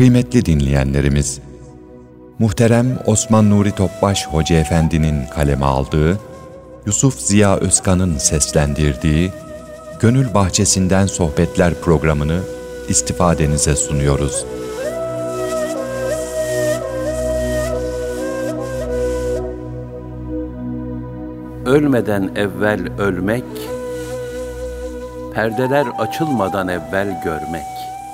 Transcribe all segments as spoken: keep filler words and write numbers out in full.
Kıymetli dinleyenlerimiz, muhterem Osman Nuri Topbaş Hoca Efendi'nin kaleme aldığı, Yusuf Ziya Özkan'ın seslendirdiği Gönül Bahçesinden Sohbetler programını istifadenize sunuyoruz. Ölmeden evvel ölmek, perdeler açılmadan evvel görmek.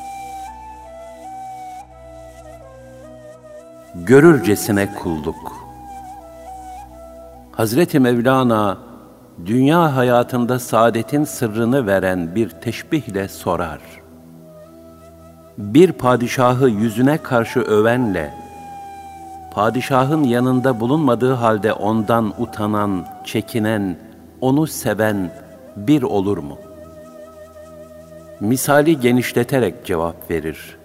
Görürcesine kulluk. Hazreti Mevlana, dünya hayatında saadetin sırrını veren bir teşbihle sorar. Bir padişahı yüzüne karşı övenle, padişahın yanında bulunmadığı halde ondan utanan, çekinen, onu seven bir olur mu? Misali genişleterek cevap verir.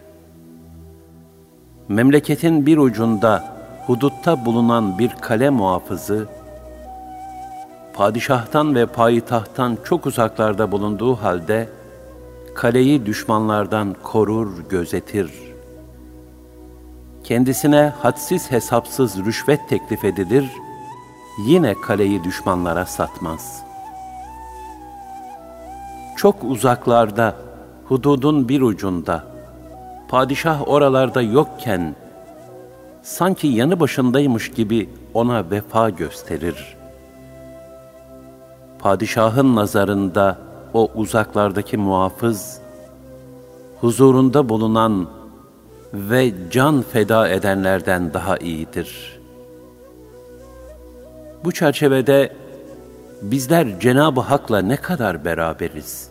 Memleketin bir ucunda, hudutta bulunan bir kale muhafızı, padişahtan ve payitahttan çok uzaklarda bulunduğu halde, kaleyi düşmanlardan korur, gözetir. Kendisine hadsiz hesapsız rüşvet teklif edilir, yine kaleyi düşmanlara satmaz. Çok uzaklarda, hududun bir ucunda, padişah oralarda yokken, sanki yanı başındaymış gibi ona vefa gösterir. Padişahın nazarında o uzaklardaki muhafız, huzurunda bulunan ve can feda edenlerden daha iyidir. Bu çerçevede bizler Cenab-ı Hak'la ne kadar beraberiz?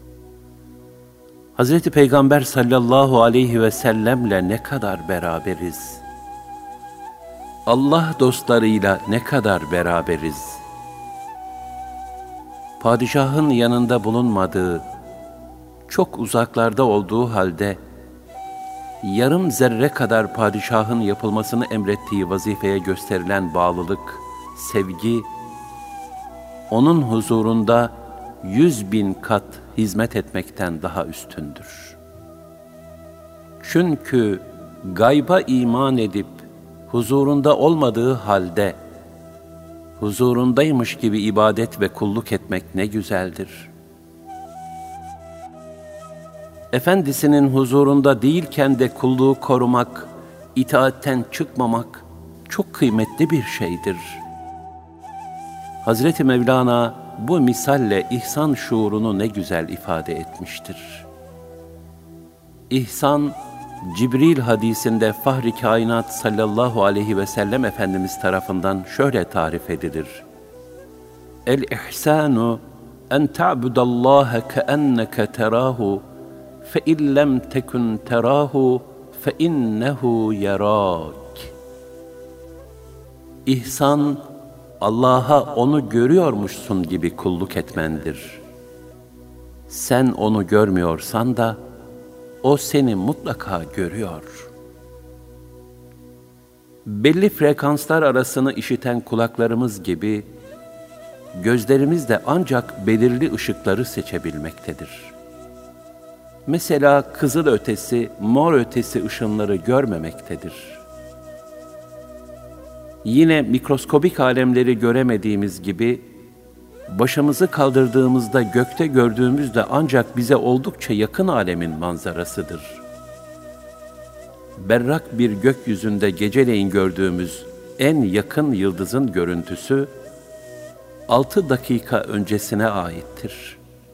Hazreti Peygamber sallallahu aleyhi ve sellemle ne kadar beraberiz? Allah dostlarıyla ne kadar beraberiz? Padişahın yanında bulunmadığı, çok uzaklarda olduğu halde, yarım zerre kadar padişahın yapılmasını emrettiği vazifeye gösterilen bağlılık, sevgi, onun huzurunda yüz bin kat hizmet etmekten daha üstündür. Çünkü gayba iman edip huzurunda olmadığı halde huzurundaymış gibi ibadet ve kulluk etmek ne güzeldir. Efendisinin huzurunda değilken de kulluğu korumak, itaatten çıkmamak çok kıymetli bir şeydir. Hazreti Mevlana bu misalle ihsan şuurunu ne güzel ifade etmiştir. İhsan, Cibril hadisinde Fahri Kainat sallallahu aleyhi ve sellem Efendimiz tarafından şöyle tarif edilir. El-ihsanu en ta'budallaha keenneke terahu fe in lem tekun terahu fe innehu yarak. İhsan, Allah'a onu görüyormuşsun gibi kulluk etmendir. Sen onu görmüyorsan da o seni mutlaka görüyor. Belli frekanslar arasını işiten kulaklarımız gibi, gözlerimiz de ancak belirli ışıkları seçebilmektedir. Mesela kızıl ötesi, mor ötesi ışınları görmemektedir. Yine mikroskobik alemleri göremediğimiz gibi, başımızı kaldırdığımızda gökte gördüğümüz de ancak bize oldukça yakın alemin manzarasıdır. Berrak bir gökyüzünde geceleyin gördüğümüz en yakın yıldızın görüntüsü, altı dakika öncesine aittir.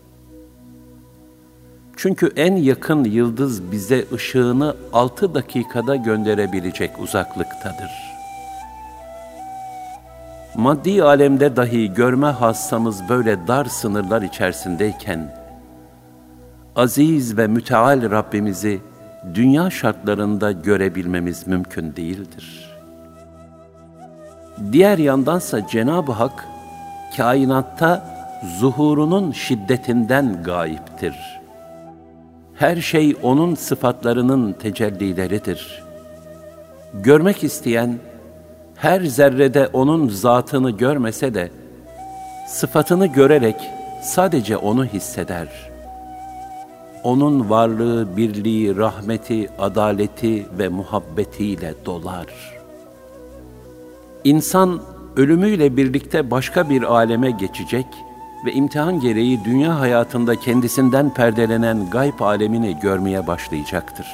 Çünkü en yakın yıldız bize ışığını altı dakikada gönderebilecek uzaklıktadır. Maddi alemde dahi görme hassamız böyle dar sınırlar içerisindeyken, aziz ve müteal Rabbimizi dünya şartlarında görebilmemiz mümkün değildir. Diğer yandansa Cenab-ı Hak, kainatta zuhurunun şiddetinden gayiptir. Her şey onun sıfatlarının tecellileridir. Görmek isteyen, her zerrede onun zatını görmese de, sıfatını görerek sadece onu hisseder. onun varlığı, birliği, rahmeti, adaleti ve muhabbetiyle dolar. İnsan ölümüyle birlikte başka bir aleme geçecek ve imtihan gereği dünya hayatında kendisinden perdelenen gayb alemini görmeye başlayacaktır.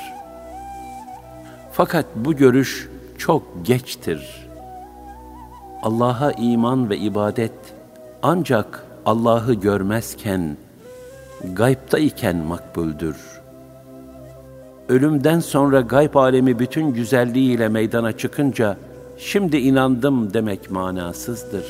Fakat bu görüş çok geçtir. Allah'a iman ve ibadet ancak Allah'ı görmezken, gaybtayken makbuldür. Ölümden sonra gayb alemi bütün güzelliğiyle meydana çıkınca, şimdi inandım demek manasızdır.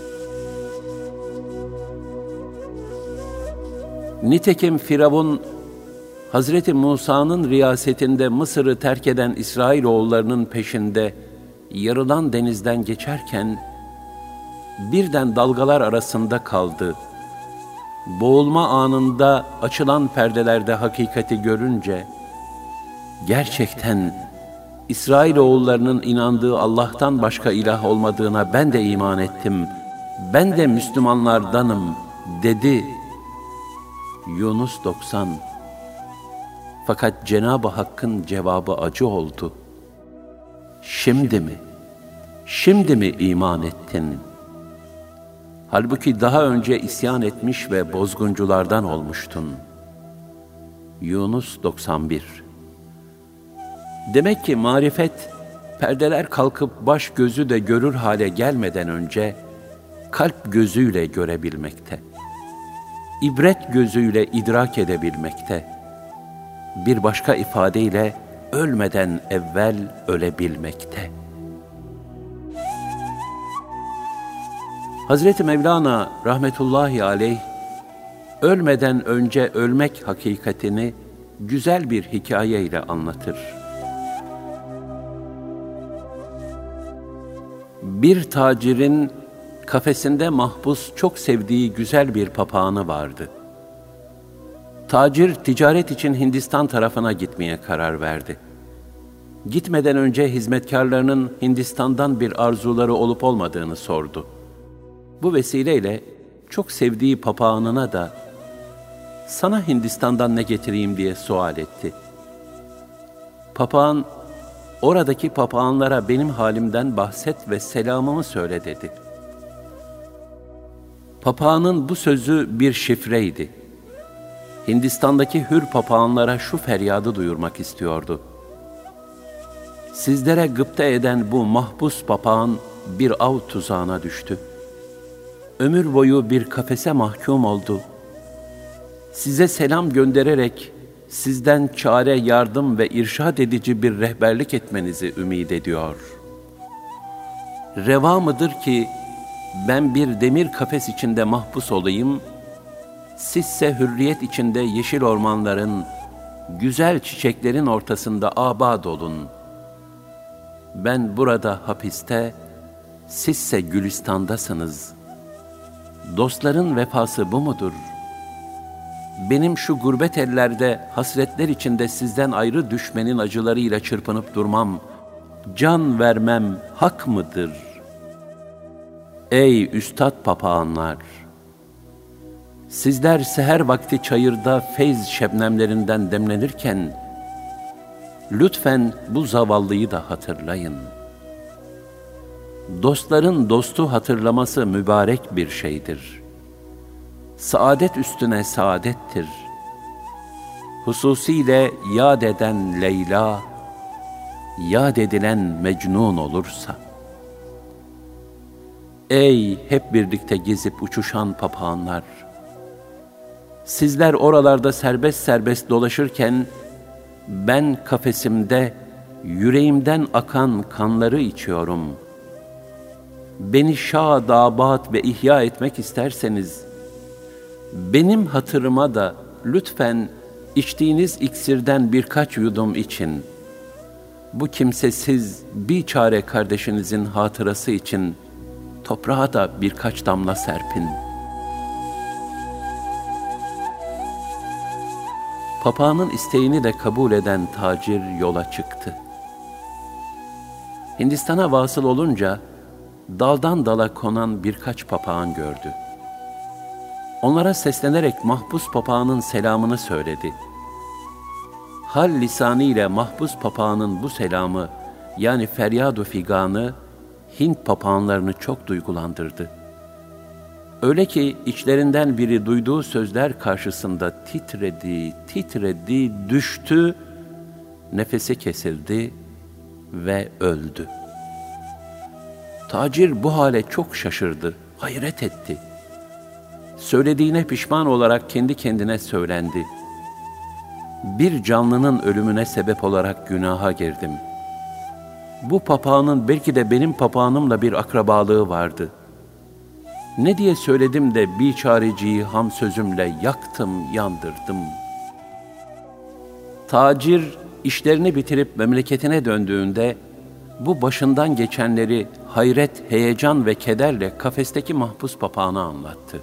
Nitekim Firavun, Hazreti Musa'nın riyasetinde Mısır'ı terk eden İsrailoğullarının peşinde yarılan denizden geçerken, birden dalgalar arasında kaldı. Boğulma anında açılan perdelerde hakikati görünce, gerçekten İsrailoğullarının inandığı Allah'tan başka ilah olmadığına ben de iman ettim, ben de Müslümanlardanım dedi. Yunus doksan. Fakat Cenab-ı Hakk'ın cevabı acı oldu. Şimdi mi? Şimdi mi iman ettin? Halbuki daha önce isyan etmiş ve bozgunculardan olmuştun. Yunus doksan bir. Demek ki marifet, perdeler kalkıp baş gözü de görür hale gelmeden önce, kalp gözüyle görebilmekte, ibret gözüyle idrak edebilmekte, bir başka ifadeyle ölmeden evvel ölebilmekte. Hazreti Mevlana rahmetullahi aleyh, ölmeden önce ölmek hakikatini güzel bir hikaye ile anlatır. Bir tacirin kafesinde mahpus çok sevdiği güzel bir papağanı vardı. Tacir ticaret için Hindistan tarafına gitmeye karar verdi. Gitmeden önce hizmetkarlarının Hindistan'dan bir arzuları olup olmadığını sordu. Bu vesileyle çok sevdiği papağanına da "Sana Hindistan'dan ne getireyim?" diye sual etti. Papağan, "Oradaki papağanlara benim halimden bahset ve selamımı söyle" dedi. Papağanın bu sözü bir şifreydi. Hindistan'daki hür papağanlara şu feryadı duyurmak istiyordu: "Sizlere gıpta eden bu mahpus papağan bir av tuzağına düştü. Ömür boyu bir kafese mahkum oldu. Size selam göndererek sizden çare, yardım ve irşad edici bir rehberlik etmenizi ümid ediyor. Reva mıdır ki ben bir demir kafes içinde mahpus olayım, sizse hürriyet içinde yeşil ormanların, güzel çiçeklerin ortasında abad olun. Ben burada hapiste, sizse Gülistan'dasınız. Dostların vefası bu mudur? Benim şu gurbet ellerde hasretler içinde sizden ayrı düşmenin acılarıyla çırpınıp durmam, can vermem hak mıdır? Ey üstad papağanlar! Sizler seher vakti çayırda feyz şebnemlerinden demlenirken, lütfen bu zavallıyı da hatırlayın. Dostların dostu hatırlaması mübarek bir şeydir. Saadet üstüne saadettir. Hususiyle yad eden Leyla, yad edilen Mecnun olursa. Ey hep birlikte gezip uçuşan papağanlar! Sizler oralarda serbest serbest dolaşırken, ben kafesimde yüreğimden akan kanları içiyorum. Beni şad, abat ve ihya etmek isterseniz, benim hatırıma da lütfen içtiğiniz iksirden birkaç yudum için, bu kimsesiz biçare kardeşinizin hatırası için toprağa da birkaç damla serpin. Papağanın isteğini de kabul eden tacir yola çıktı. Hindistan'a vasıl olunca daldan dala konan birkaç papağan gördü. Onlara seslenerek mahpus papağanın selamını söyledi. hal lisanı ile mahpus papağanın bu selamı, yani feryad-ı figanı, Hint papağanlarını çok duygulandırdı. Öyle ki içlerinden biri duyduğu sözler karşısında titredi, titredi, düştü, nefesi kesildi ve öldü. Tacir bu hale çok şaşırdı, hayret etti. Söylediğine pişman olarak kendi kendine söylendi. Bir canlının ölümüne sebep olarak günaha girdim. Bu papağanın belki de benim papağanımla bir akrabalığı vardı. Ne diye söyledim de biçareciyi ham sözümle yaktım, yandırdım. Tacir işlerini bitirip memleketine döndüğünde bu başından geçenleri hayret, heyecan ve kederle kafesteki mahpus papağana anlattı.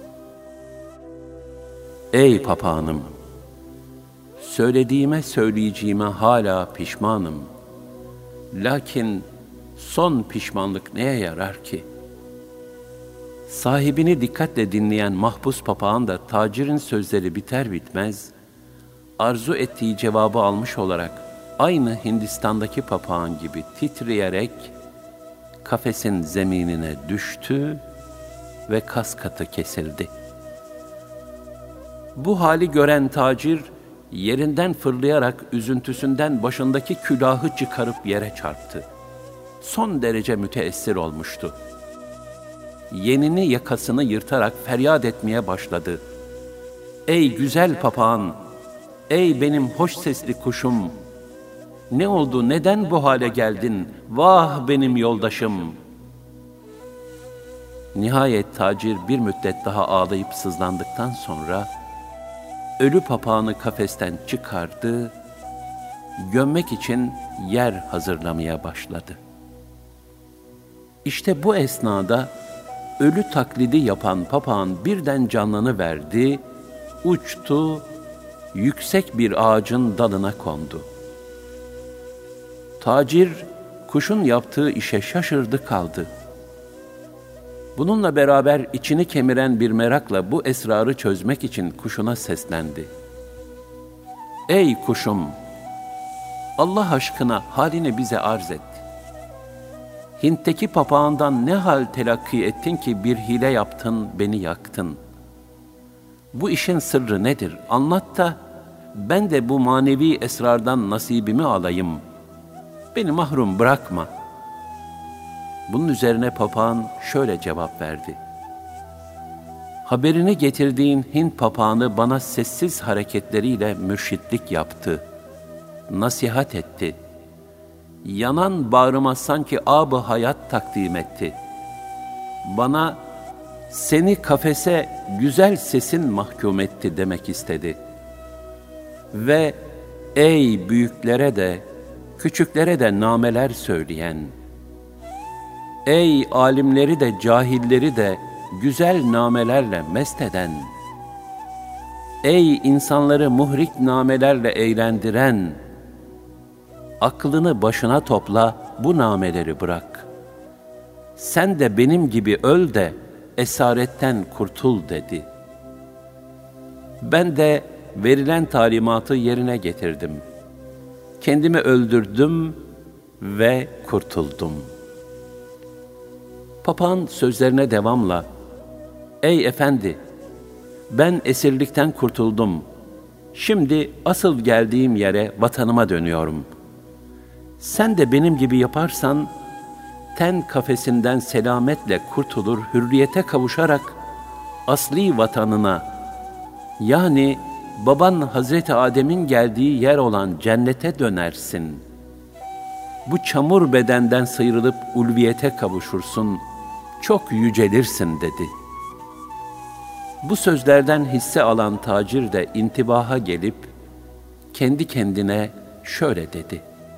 Ey papağanım! Söylediğime söyleyeceğime hala pişmanım. Lakin son pişmanlık neye yarar ki? Sahibini dikkatle dinleyen mahpus papağan da tacirin sözleri biter bitmez, arzu ettiği cevabı almış olarak aynı Hindistan'daki papağan gibi titreyerek kafesin zeminine düştü ve kas katı kesildi. Bu hali gören tacir yerinden fırlayarak üzüntüsünden başındaki külahı çıkarıp yere çarptı. Son derece müteessir olmuştu. Yenini yakasını yırtarak feryat etmeye başladı. Ey güzel papağan, ey benim hoş sesli kuşum, ne oldu, neden bu hale geldin, vah benim yoldaşım. Nihayet tacir bir müddet daha ağlayıp sızlandıktan sonra ölü papağanı kafesten çıkardı, gömmek için yer hazırlamaya başladı. İşte bu esnada ölü taklidi yapan papağan birden canlanıverdi, uçtu, yüksek bir ağacın dalına kondu. Tacir, kuşun yaptığı işe şaşırdı kaldı. Bununla beraber içini kemiren bir merakla bu esrarı çözmek için kuşuna seslendi. Ey kuşum! Allah aşkına halini bize arz et. Hint'teki papağandan ne hal telakki ettin ki bir hile yaptın, beni yaktın? Bu işin sırrı nedir? Anlat da ben de bu manevi esrardan nasibimi alayım. Beni mahrum bırakma. Bunun üzerine papağan şöyle cevap verdi. Haberini getirdiğin Hint papağanı bana sessiz hareketleriyle mürşitlik yaptı. Nasihat etti. Yanan bağrıma sanki ab-ı hayat takdim etti. Bana seni kafese güzel sesin mahkum etti demek istedi. Ve ey büyüklere de küçüklere de nameler söyleyen, ey alimleri de cahilleri de güzel namelerle mest eden, ey insanları muhrik namelerle eğlendiren, aklını başına topla, bu nameleri bırak. Sen de benim gibi öl de esaretten kurtul dedi. Ben de verilen talimatı yerine getirdim. Kendimi öldürdüm ve kurtuldum. Papağan sözlerine devamla, ey efendi, ben esirlikten kurtuldum. Şimdi asıl geldiğim yere, vatanıma dönüyorum. Sen de benim gibi yaparsan, ten kafesinden selametle kurtulur, hürriyete kavuşarak asli vatanına, yani baban Hazreti Adem'in geldiği yer olan cennete dönersin. Bu çamur bedenden sıyrılıp ulviyete kavuşursun, çok yücelirsin dedi. Bu sözlerden hisse alan tacir de intibaha gelip kendi kendine şöyle dedi.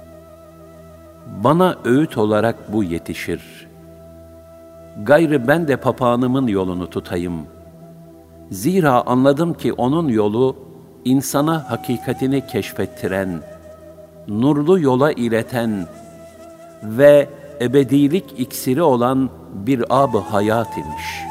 Bana öğüt olarak bu yetişir. Gayrı ben de papağanımın yolunu tutayım. Zira anladım ki onun yolu insana hakikatini keşfettiren, nurlu yola ileten ve ebedilik iksiri olan bir ab-ı hayat imiş.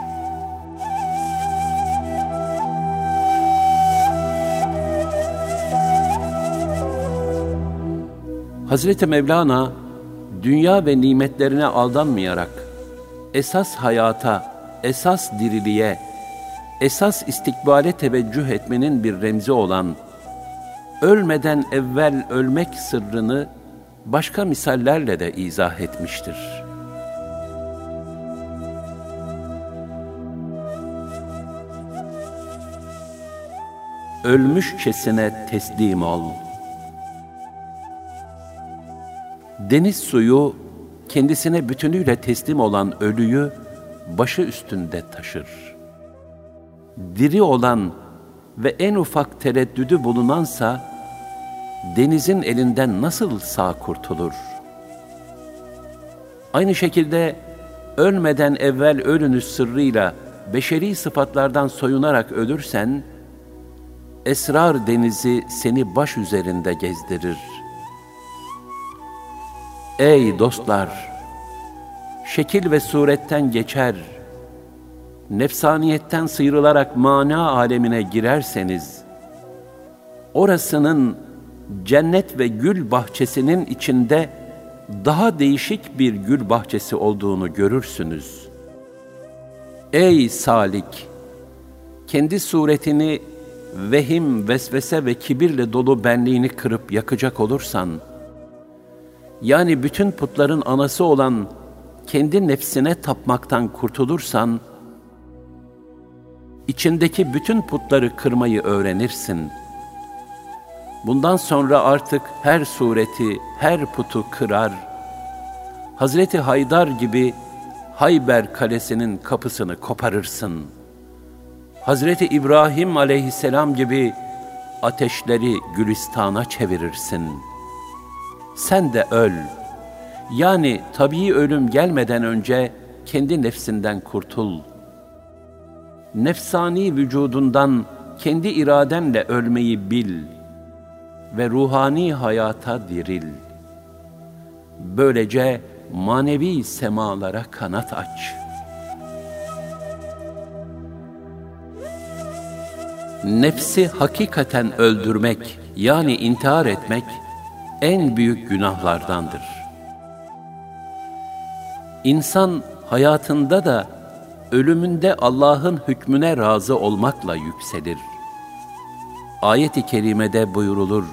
Hazreti Mevlana, dünya ve nimetlerine aldanmayarak, esas hayata, esas diriliğe, esas istikbale teveccüh etmenin bir remzi olan, ölmeden evvel ölmek sırrını başka misallerle de izah etmiştir. Ölmüşçesine teslim ol. Deniz suyu, kendisine bütünüyle teslim olan ölüyü başı üstünde taşır. Diri olan ve en ufak tereddüdü bulunansa, denizin elinden nasıl sağ kurtulur? Aynı şekilde, ölmeden evvel ölünüz sırrıyla beşeri sıfatlardan soyunarak ölürsen, esrar denizi seni baş üzerinde gezdirir. Ey dostlar! Şekil ve suretten geçer, nefsaniyetten sıyrılarak mana alemine girerseniz, orasının cennet ve gül bahçesinin içinde daha değişik bir gül bahçesi olduğunu görürsünüz. Ey salik! Kendi suretini vehim, vesvese ve kibirle dolu benliğini kırıp yakacak olursan, yani bütün putların anası olan kendi nefsine tapmaktan kurtulursan, içindeki bütün putları kırmayı öğrenirsin. Bundan sonra artık her sureti, her putu kırar, Hazreti Haydar gibi Hayber Kalesi'nin kapısını koparırsın. Hazreti İbrahim aleyhisselam gibi ateşleri Gülistan'a çevirirsin. Sen de öl. Yani tabii ölüm gelmeden önce kendi nefsinden kurtul. Nefsani vücudundan kendi iradenle ölmeyi bil ve ruhani hayata diril. Böylece manevi semalara kanat aç. Nefsi hakikaten öldürmek, yani intihar etmek, en büyük günahlardandır. İnsan hayatında da ölümünde Allah'ın hükmüne razı olmakla yükselir. Ayet-i kerimede buyurulur: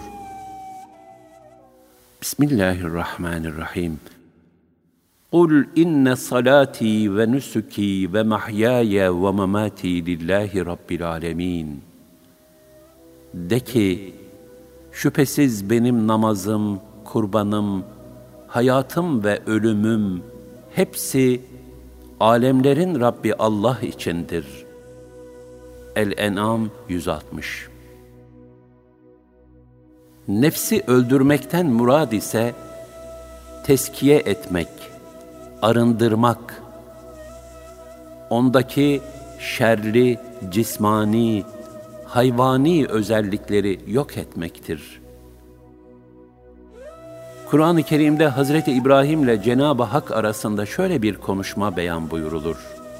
Bismillahirrahmanirrahim. قُلْ اِنَّ صَلَاتِي وَنُسُكِي وَمَحْيَايَ وَمَمَاتِي لِلّٰهِ رَبِّ الْعَالَمِينَ. De ki, şüphesiz benim namazım, kurbanım, hayatım ve ölümüm, hepsi alemlerin Rabbi Allah içindir. El-En'am yüz altmış. Nefsi öldürmekten murad ise teskiye etmek, arındırmak, ondaki şerli, cismani, hayvani özellikleri yok etmektir. Kur'an-ı Kerim'de Hazreti İbrahim ile Cenab-ı Hak arasında şöyle bir konuşma beyan buyurulur.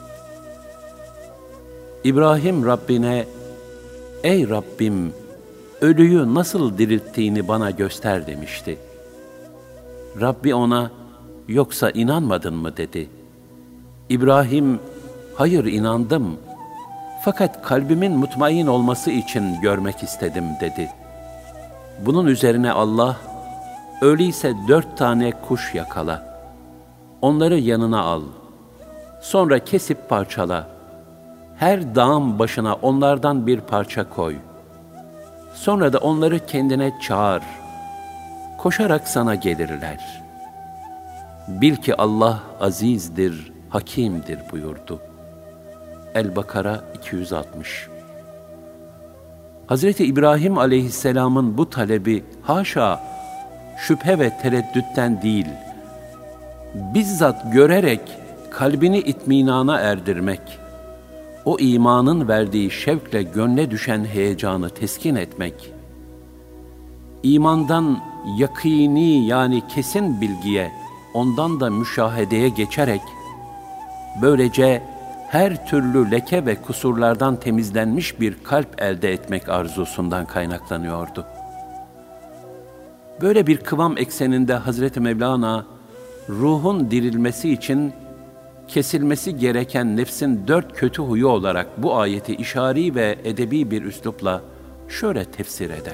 İbrahim Rabbine, ey Rabbim, ölüyü nasıl dirilttiğini bana göster demişti. Rabbi ona, yoksa inanmadın mı dedi. İbrahim, hayır inandım. Fakat kalbimin mutmain olması için görmek istedim dedi. Bunun üzerine Allah, öyleyse dört tane kuş yakala. Onları yanına al. Sonra kesip parçala. Her dağın başına onlardan bir parça koy. Sonra da onları kendine çağır. Koşarak sana gelirler. Bil ki Allah azizdir, hakimdir buyurdu. El-Bakara iki yüz altmış. Hazreti İbrahim aleyhisselamın bu talebi haşa şüphe ve tereddütten değil, bizzat görerek kalbini itminana erdirmek, o imanın verdiği şevkle gönle düşen heyecanı teskin etmek, imandan yakini yani kesin bilgiye, ondan da müşahedeye geçerek, böylece her türlü leke ve kusurlardan temizlenmiş bir kalp elde etmek arzusundan kaynaklanıyordu. Böyle bir kıvam ekseninde Hazreti Mevlana, ruhun dirilmesi için kesilmesi gereken nefsin dört kötü huyu olarak bu ayeti işari ve edebi bir üslupla şöyle tefsir eder.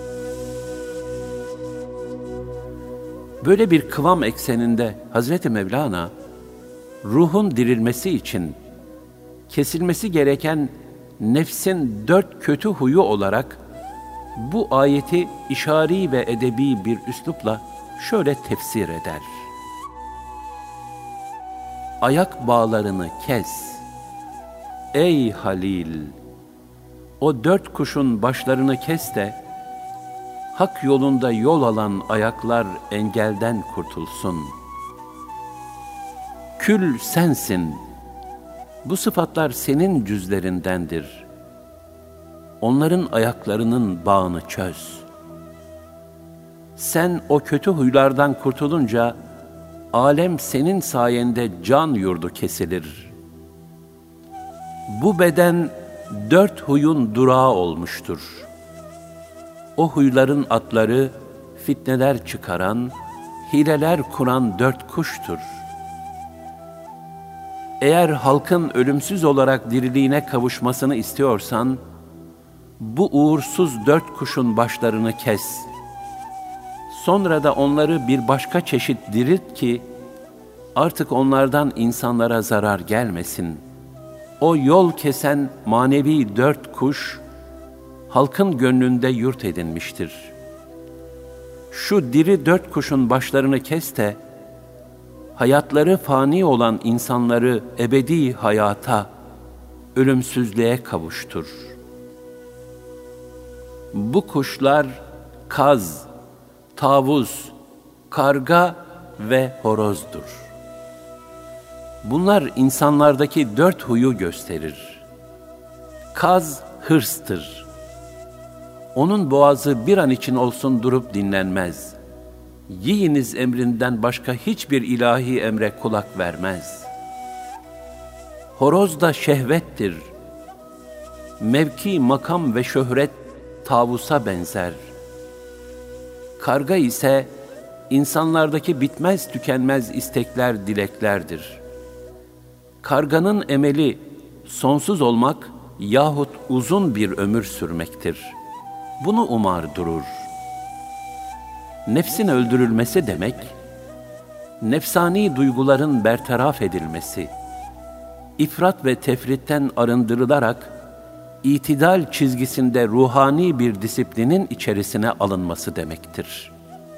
Böyle bir kıvam ekseninde Hazreti Mevlana, ruhun dirilmesi için kesilmesi gereken nefsin dört kötü huyu olarak bu ayeti işari ve edebi bir üslupla şöyle tefsir eder. Ayak bağlarını kes, ey Halil! O dört kuşun başlarını kes de, hak yolunda yol alan ayaklar engelden kurtulsun. Kül sensin, bu sıfatlar senin cüzlerindendir. Onların ayaklarının bağını çöz. Sen o kötü huylardan kurtulunca, alem senin sayende can yurdu kesilir. Bu beden dört huyun durağı olmuştur. O huyların atları fitneler çıkaran, hileler kuran dört kuştur. Eğer halkın ölümsüz olarak diriliğine kavuşmasını istiyorsan, bu uğursuz dört kuşun başlarını kes. Sonra da onları bir başka çeşit dirilt ki, artık onlardan insanlara zarar gelmesin. O yol kesen manevi dört kuş, halkın gönlünde yurt edinmiştir. Şu diri dört kuşun başlarını kes de, hayatları fani olan insanları ebedi hayata, ölümsüzlüğe kavuştur. Bu kuşlar kaz, tavus, karga ve horozdur. Bunlar insanlardaki dört huyu gösterir. Kaz hırstır. Onun boğazı bir an için olsun durup dinlenmez. Yiyiniz emrinden başka hiçbir ilahi emre kulak vermez. Horoz da şehvettir. Mevki, makam ve şöhret tavusa benzer. Karga ise insanlardaki bitmez tükenmez istekler, dileklerdir. Karganın emeli sonsuz olmak yahut uzun bir ömür sürmektir. Bunu umar durur. Nefsin öldürülmesi demek, nefsani duyguların bertaraf edilmesi, ifrat ve tefritten arındırılarak, itidal çizgisinde ruhani bir disiplinin içerisine alınması demektir.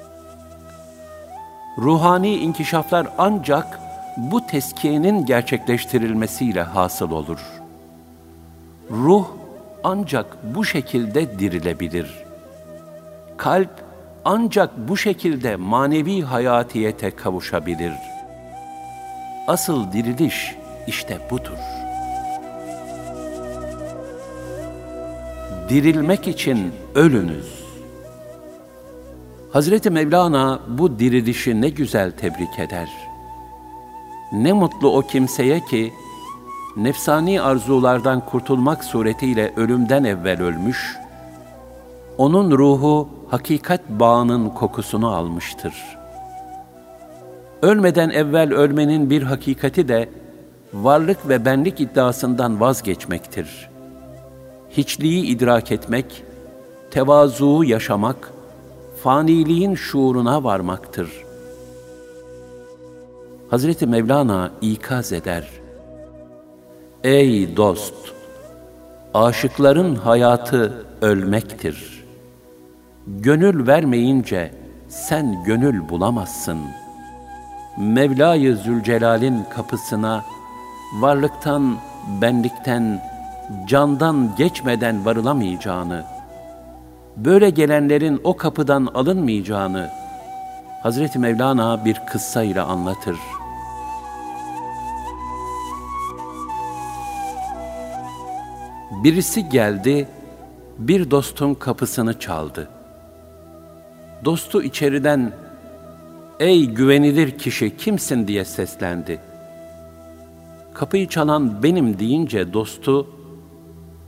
Ruhani inkişaflar ancak bu tezkiyenin gerçekleştirilmesiyle hasıl olur. Ruh ancak bu şekilde dirilebilir. Kalp ancak bu şekilde manevi hayatiyete kavuşabilir. Asıl diriliş işte budur. Dirilmek için ölünüz. Hazreti Mevlana bu dirilişi ne güzel tebrik eder. Ne mutlu o kimseye ki, nefsani arzulardan kurtulmak suretiyle ölümden evvel ölmüş, onun ruhu hakikat bağının kokusunu almıştır. Ölmeden evvel ölmenin bir hakikati de, varlık ve benlik iddiasından vazgeçmektir. Hiçliği idrak etmek, tevazuyu yaşamak, faniliğin şuuruna varmaktır. Hazreti Mevlana ikaz eder. Ey dost! Aşıkların hayatı ölmektir. Gönül vermeyince sen gönül bulamazsın. Mevla-i Zülcelal'in kapısına varlıktan, benlikten, candan geçmeden varılamayacağını, böyle gelenlerin o kapıdan alınmayacağını Hazreti Mevlana bir kıssa ile anlatır. Birisi geldi, bir dostun kapısını çaldı. Dostu içeriden, ''Ey güvenilir kişi, kimsin?'' diye seslendi. Kapıyı çalan benim deyince dostu,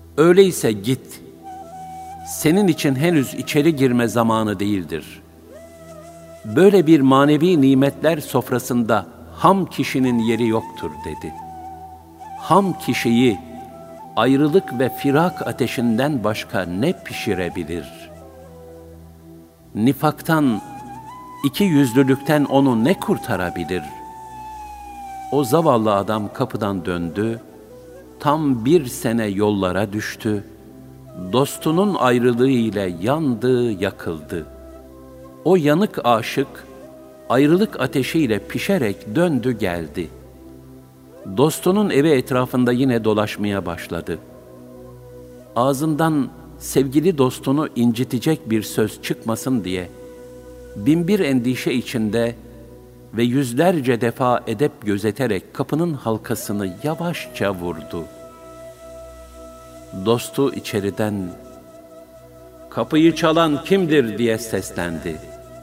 ''Öyleyse git, senin için henüz içeri girme zamanı değildir. Böyle bir manevi nimetler sofrasında ham kişinin yeri yoktur dedi. Ham kişiyi ayrılık ve firak ateşinden başka ne pişirebilir? Nifaktan, iki yüzlülükten onu ne kurtarabilir? O zavallı adam kapıdan döndü, tam bir sene yollara düştü, dostunun ayrılığı ile yandı, yakıldı. O yanık aşık, ayrılık ateşiyle pişerek döndü geldi. Dostunun evi etrafında yine dolaşmaya başladı. Ağzından sevgili dostunu incitecek bir söz çıkmasın diye, binbir endişe içinde ve yüzlerce defa edep gözeterek kapının halkasını yavaşça vurdu. Dostu içeriden, "Kapıyı çalan kimdir?" diye seslendi.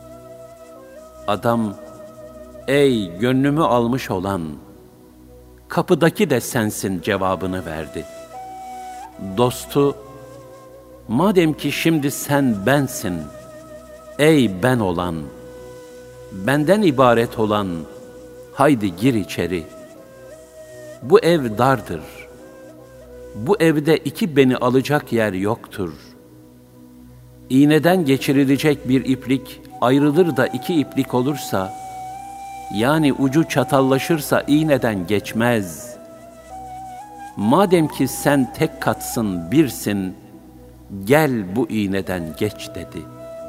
Adam, "Ey gönlümü almış olan, kapıdaki de sensin" cevabını verdi. Dostu, "Madem ki şimdi sen bensin, ey ben olan, benden ibaret olan, haydi gir içeri. Bu ev dardır. Bu evde iki beni alacak yer yoktur. İğneden geçirilecek bir iplik ayrılır da iki iplik olursa, yani ucu çatallaşırsa iğneden geçmez. Madem ki sen tek katsın, birsin, gel bu iğneden geç" dedi.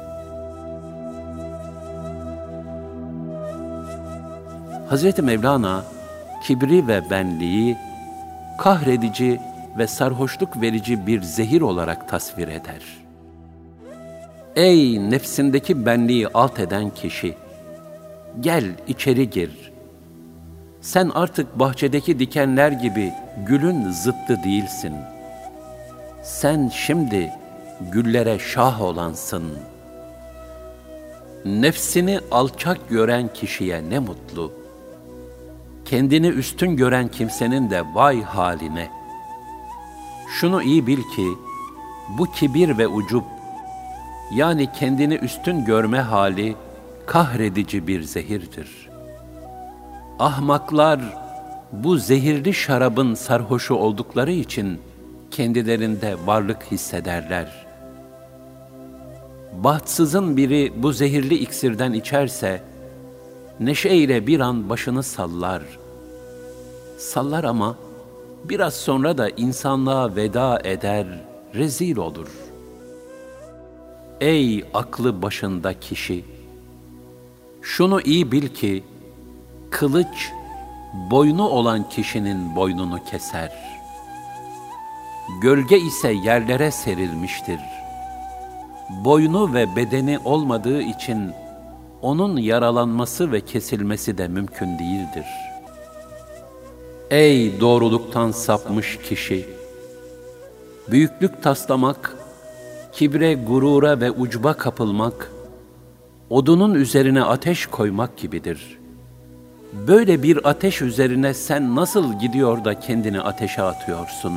Hazreti Mevlana, kibri ve benliği, kahredici ve sarhoşluk verici bir zehir olarak tasvir eder. Ey nefsindeki benliği alt eden kişi! Gel içeri gir. Sen artık bahçedeki dikenler gibi gülün zıttı değilsin. Sen şimdi güllere şah olansın. Nefsini alçak gören kişiye ne mutlu. Kendini üstün gören kimsenin de vay haline. Şunu iyi bil ki, bu kibir ve ucup, yani kendini üstün görme hali, kahredici bir zehirdir. Ahmaklar, bu zehirli şarabın sarhoşu oldukları için, kendilerinde varlık hissederler. Bahtsızın biri bu zehirli iksirden içerse, neşeyle bir an başını sallar. Sallar ama biraz sonra da insanlığa veda eder, rezil olur. Ey aklı başında kişi! Şunu iyi bil ki, kılıç, boynu olan kişinin boynunu keser. Gölge ise yerlere serilmiştir. Boynu ve bedeni olmadığı için, onun yaralanması ve kesilmesi de mümkün değildir. Ey doğruluktan sapmış kişi! Büyüklük taslamak, kibre, gurura ve ucuba kapılmak, odunun üzerine ateş koymak gibidir. Böyle bir ateş üzerine sen nasıl gidiyor da kendini ateşe atıyorsun?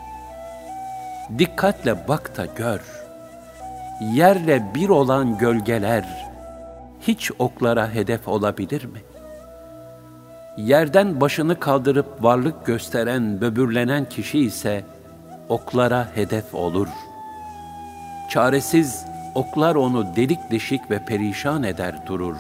Dikkatle bak da gör. Yerle bir olan gölgeler, hiç oklara hedef olabilir mi? Yerden başını kaldırıp varlık gösteren, böbürlenen kişi ise oklara hedef olur. Çaresiz oklar onu delik deşik ve perişan eder durur.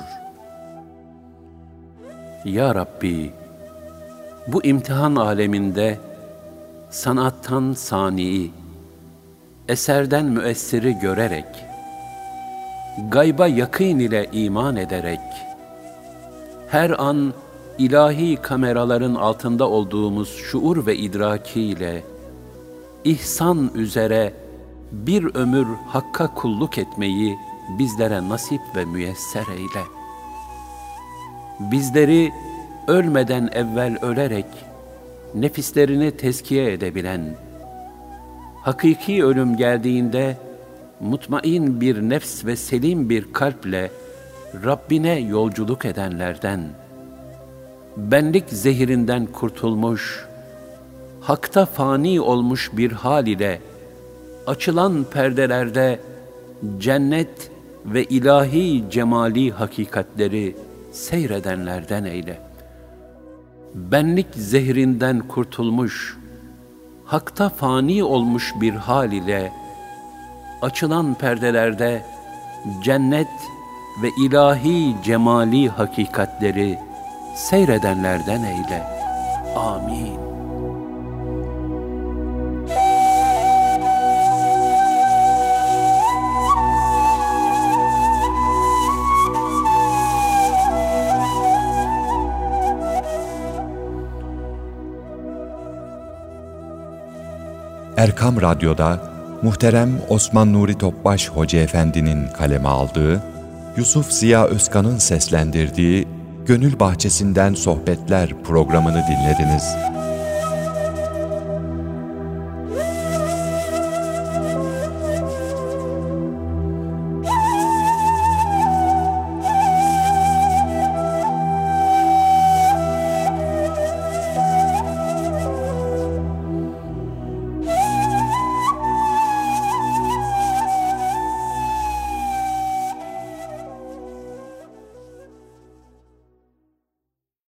Ya Rabbi, bu imtihan aleminde sanattan saniyi, eserden müessiri görerek, gayba yakîn ile iman ederek, her an ilahi kameraların altında olduğumuz şuur ve idrakiyle, ihsan üzere bir ömür Hakk'a kulluk etmeyi bizlere nasip ve müyesser eyle. Bizleri ölmeden evvel ölerek, nefislerini tezkiye edebilen, hakiki ölüm geldiğinde, mutmain bir nefs ve selim bir kalple Rabbine yolculuk edenlerden, benlik zehirinden kurtulmuş, hakta fani olmuş bir hal ile, açılan perdelerde cennet ve ilahi cemali hakikatleri seyredenlerden eyle. Benlik zehrinden kurtulmuş, hakta fani olmuş bir hal ile, açılan perdelerde cennet ve ilahi cemali hakikatleri seyredenlerden eyle. Amin. Erkam Radyo'da muhterem Osman Nuri Topbaş Hoca Efendi'nin kaleme aldığı, Yusuf Ziya Özkan'ın seslendirdiği Gönül Bahçesinden Sohbetler programını dinlediniz.